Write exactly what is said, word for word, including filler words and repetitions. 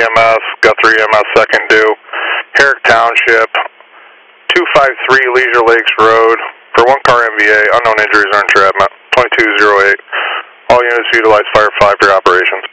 M S, Guthrie E M S second due, Herrick Township, two five three Leisure Lakes Road, for one car M V A, unknown injuries or entrapment, twenty-two oh eight. All units utilize Fire five for your operations.